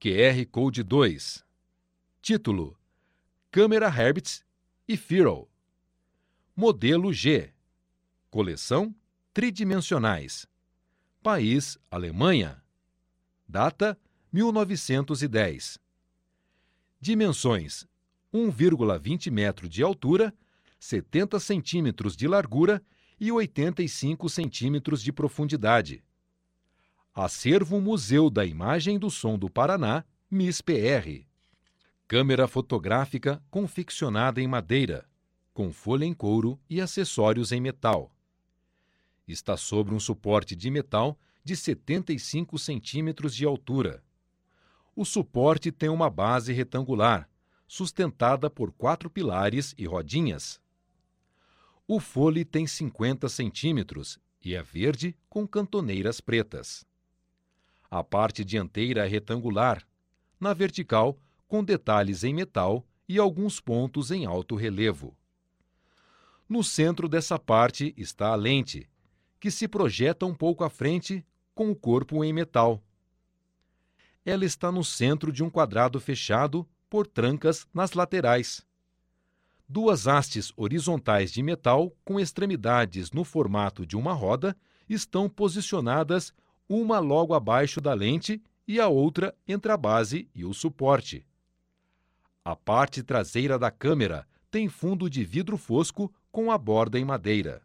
QR Code 2. Título: Câmera Herbst e Firo. Modelo G. Coleção: tridimensionais. País: Alemanha. Data: 1910. Dimensões: 1,20 metro de altura, 70 centímetros de largura e 85 centímetros de profundidade. Acervo Museu da Imagem do Som do Paraná, MIS-PR. Câmera fotográfica confeccionada em madeira, com folha em couro e acessórios em metal. Está sobre um suporte de metal de 75 centímetros de altura. O suporte tem uma base retangular, sustentada por 4 pilares e rodinhas. O fole tem 50 centímetros e é verde com cantoneiras pretas. A parte dianteira é retangular, na vertical, com detalhes em metal e alguns pontos em alto relevo. No centro dessa parte está a lente, que se projeta um pouco à frente com o corpo em metal. Ela está no centro de um quadrado fechado por trancas nas laterais. 2 hastes horizontais de metal com extremidades no formato de uma roda estão posicionadas, uma logo abaixo da lente e a outra entre a base e o suporte. A parte traseira da câmera tem fundo de vidro fosco com a borda em madeira.